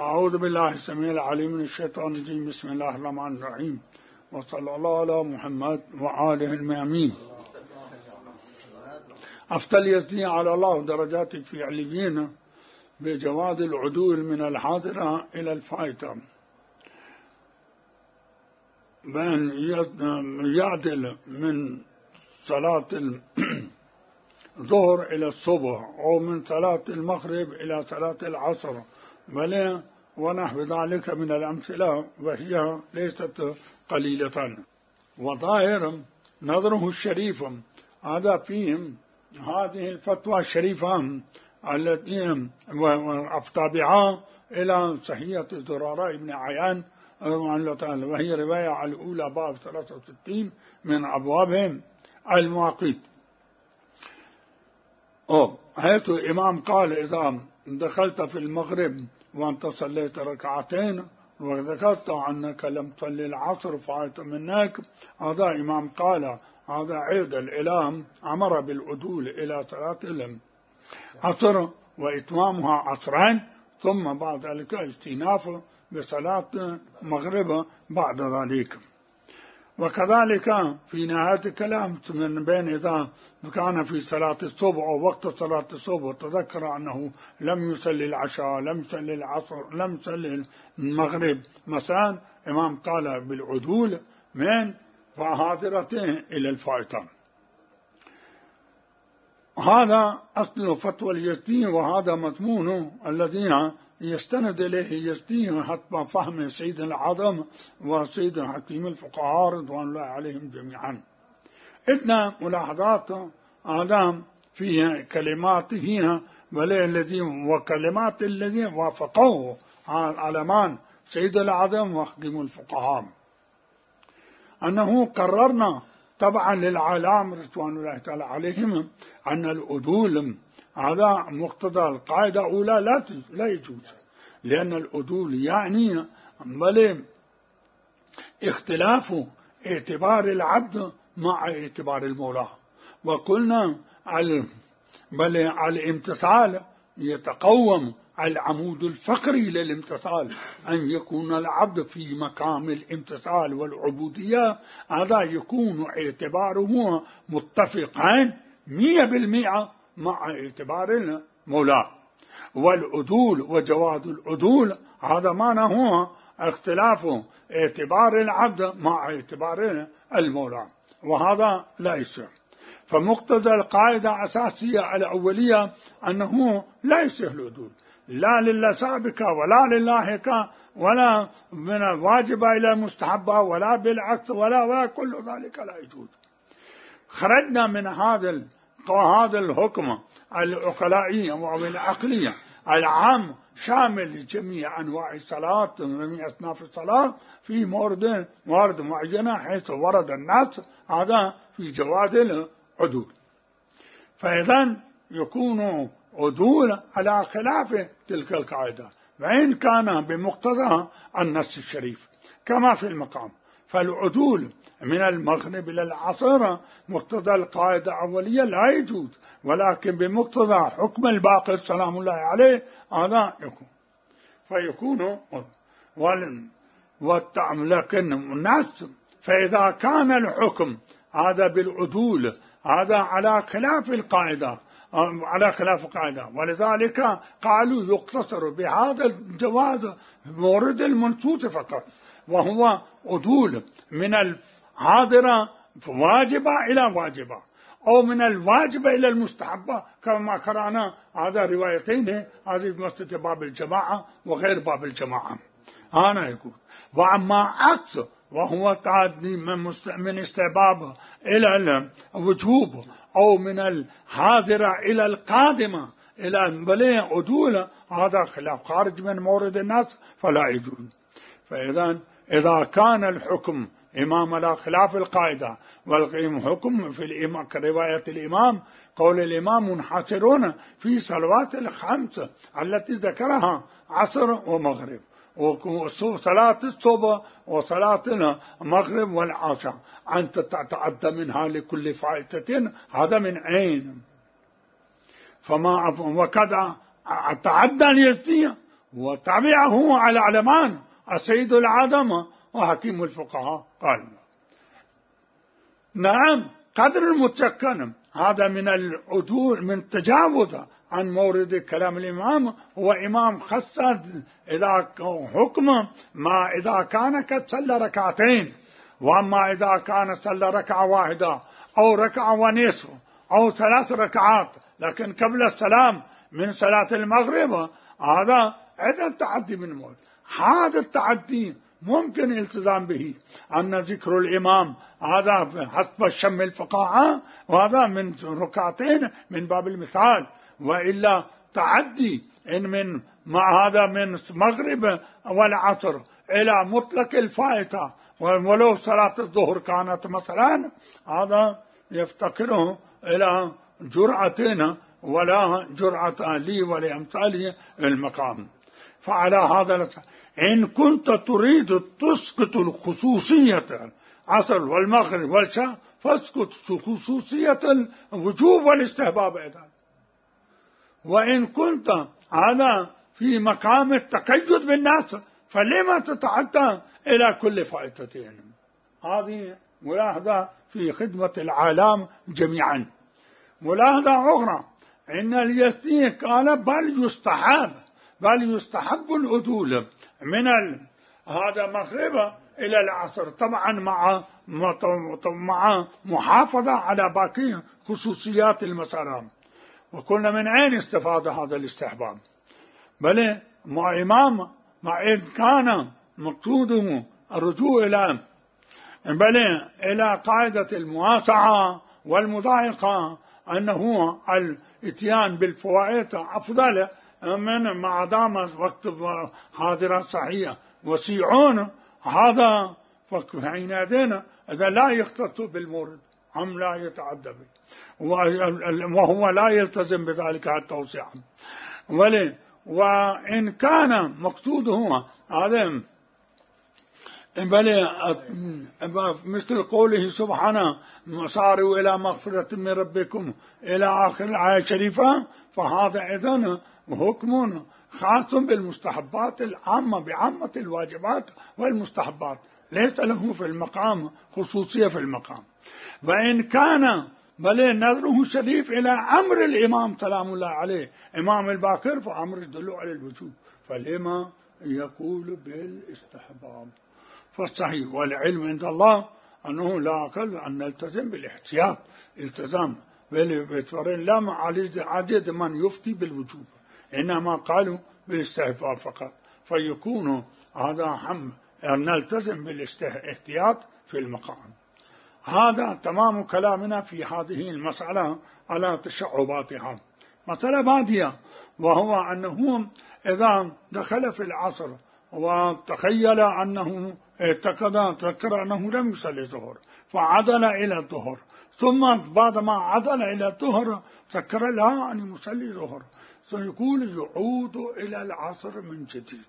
أعوذ بالله السميع العليم من الشيطان الرجيم. بسم الله الرحمن الرحيم، وصلى الله على محمد وآله المأمين. أفتى اليزدي على الله درجات في عليين بجواز العدول من الحاضرة إلى الفائتة، بأن يعدل من صلاة الظهر إلى الصبح، أو من صلاة المغرب إلى صلاة العصر، بل ونحو ذلك من الأمثلة، وهي ليست قليلة. وظاهر نظره الشريف هذا فيهم هذه الفتوى الشريفة التي أفتى بها إلى صحية زرارة بن عيان رضي الله تعالى، وهي رواية الأولى باب 63 من أبواب المواقيت. حيث الإمام قال: إذا دخلت في المغرب وأنت صليت ركعتين وذكرت أنك لم تصلي العصر فعلت منك، هذا إمام قال هذا عيد الإله أمر بالعدول إلى صلاة العصر وإتمامها عصرين، ثم بعد ذلك استئناف بصلاة مغرب بعد ذلك. وكذلك في نهاية الكلام من بين إذا كان في صلاة الصبح أو وقت صلاة الصبح تذكر أنه لم يصلي العشاء، لم يصلي العصر، لم يصلي المغرب مثلا، إمام قال بالعدول من فحاضرته إلى الفائتة. هذا أصل فتوى اليزدي، وهذا مضمون الذين يستند إليه يزدي حتى فهم سيد العظم وسيد حكيم الفقهاء رضوان الله عليهم جميعا. إذن ملاحظات هذا فيها كلمات فيها وكلمات الذين وافقوه علمان سيد العظم وحكيم الفقهاء، أنه قررنا طبعا للعالم رضوان الله تعالى عليهم أن العدول هذا مقتضى القاعدة الأولى لا يجوز، لأن العدول يعني بل اختلاف اعتبار العبد مع اعتبار المولى. وقلنا بل الامتثال يتقوم العمود الفقري للامتثال، أن يكون العبد في مقام الامتثال والعبودية، هذا يكون اعتباره متفقا 100% مع اعتبار المولى. والعدول وجواز العدول هذا معنى هو اختلاف اعتبار العبد مع اعتبار المولى، وهذا لا يصح. فمقتضى القاعدة الأساسية الأولية أنه لا يصح العدول، لا لله سابقة ولا للاحقة، ولا من الواجبة إلى المستحبة، ولا بالعكس، ولا كل ذلك لا يجوز. خرجنا من هذا الحكم العقلائي والعقلية العام شامل لجميع أنواع الصلاة وجميع أصناف الصلاة في موارد معينة حيث ورد النص هذا في جواز العدول. فإذا يكون عدول على خلاف تلك القاعدة، وإن كان بمقتضى النص الشريف كما في المقام. فالعدول من المغرب إلى العصر مقتضى القاعدة الأولية لا يجوز، ولكن بمقتضى حكم الباقر سلام الله عليه هذا يكون فيكون لكن الناس. فإذا كان الحكم هذا بالعدول هذا على خلاف القاعدة ولذلك قالوا يقتصر بهذا الجواز مورد المنصوص فقط، وهو عدول من الحاضرة واجبة إلى واجبة، أو من الواجبة إلى المستحبة، كما قرأنا هذا روايتين، هذه في مسجد باب الجماعة وغير باب الجماعة. هذا يقول. وأما عكس وهو تعدي من استحباب إلى الوجوب، أو من الحاضرة إلى القادمة إلى بلي عدول، هذا خلاف خارج من مورد النص فلا يجوز. إذا كان الحكم إمام على خلاف القاعدة، والحكم في الإمام كرواية الإمام قول الإمام منحصرون في صلوات الخمس التي ذكرها عصر ومغرب، وصلاة الصبح وصلاة المغرب والعشاء، أن تتعدى منها لكل فائتة، هذا من عين. وكذا تعدى اليزدي وتبعه على علمان السيد العدم وحكيم الفقهاء قال. نعم قدر المتيقن هذا من العدول، من التجاوز عن مورد كلام الإمام. هو إمام خص إذا حكم ما إذا كان قد صلى ركعتين، وأما إذا كان صلى ركعة واحدة أو ركعة ونصف أو 3 ركعات لكن قبل السلام من صلاة المغرب، هذا عدة تعدي من الموت. هذا التعدي ممكن الالتزام به، أن ذكر الإمام هذا حسب الشم الفقاعة، وهذا من ركعتين من باب المثال. وإلا تعدي إن من مع هذا من مغرب والعصر إلى مطلق الفائتة، ولو صلاة الظهر كانت مثلا، هذا يفتقره إلى جرعتين ولا جرعة لي ولأمثاله المقام. فعلى هذا إن كنت تريد تسقط الخصوصية العصر والمغرب والعشاء فاسقط خصوصية الوجوب والاستحباب أيضا. وإن كنت هذا في مقام التقيد بالناس فلما تتعدى إلى كل فائتتين؟ هذه ملاحظة في خدمة العالم جميعا. ملاحظة أخرى، إن اليسير قال بل يستحب العدول من هذا مغرب إلى العصر، طبعا مع محافظة على باقي خصوصيات المسألة. وقلنا من أين استفاد هذا الاستحباب؟ بل مع إمام مع إن كان مقصوده الرجوع إلى قاعدة المواسعة والمضايقة، أنه الاتيان بالفوائد أفضل من ما دام وقت حاضرة صحيحة وسيعون. هذا فحينئذ إذا لا يختص بالمورد هم لا يتعدى به، وهو لا يلتزم بذلك التوسيع. وإن كان مقصوده هذا مثل قوله سبحانه ساروا إلى مغفرة من ربكم إلى آخر الآية الشريفة، فهذا إذن حكم خاص بالمستحبات العامة بعامة الواجبات والمستحبات، ليس له في المقام خصوصية في المقام. وإن كان بل نظره شريف إلى أمر الإمام سلام الله عليه إمام الباقر، فأمر يدل على الوجوب، فلما يقول بالاستحباب؟ فالصحيح والعلم عند الله أنه لا أقل أن نلتزم بالاحتياط التزام لم عدد من يفتي بالوجوب، إنما قالوا بالاستحباب فقط، فيكون هذا هم أن نلتزم بالاحتياط في المقام. هذا تمام كلامنا في هذه المسألة على تشعباتها. مسألة بادية، وهو أنه إذا دخل في العصر وتخيل أنه تذكر أنه لم يصلي الظهر فعدل إلى الظهر، ثم بعدما عدل إلى الظهر ذكر لا أن يصلي الظهر، سيقول يعود إلى العصر من جديد.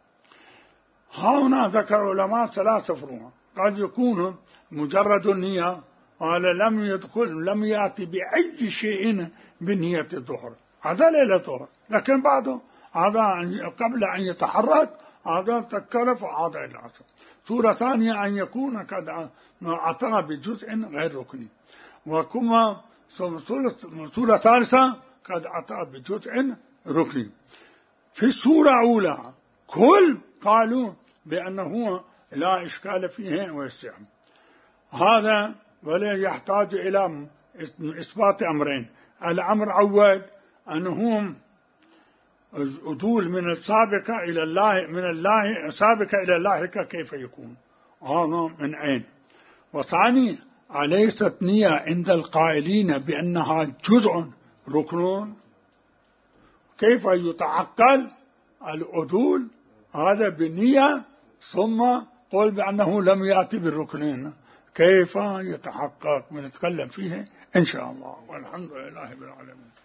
هنا ذكر العلماء 3 فروع. قد يكون مجرد النية، قال لم يأتي بأي شيء بنية الظهر، عدل إلى الظهر، لكن بعده هذا قبل أن يتحرك هذا ذكر فعاد إلى العصر. صورة ثانية أن يكون قد أتى بجزء غير ركني، وكما صورة ثالثة قد أتى بجزء ركني. في الصورة الأولى كل قالوا بأنه لا إشكال فيه ويستعم هذا، ولا يحتاج إلى إثبات أمرين. الأمر الأول أنهم عدول من السابقة إلى الله، من الله سابقة إلى الله كيف يكون؟ هذا من عين. وثاني أليست نية عند القائلين بأنها جزء ركن؟ كيف يتعقل العدول هذا بنية ثم قول بأنه لم يأتي بالركنين؟ كيف يتحقق؟ ونتكلم فيه إن شاء الله، والحمد لله رب العالمين.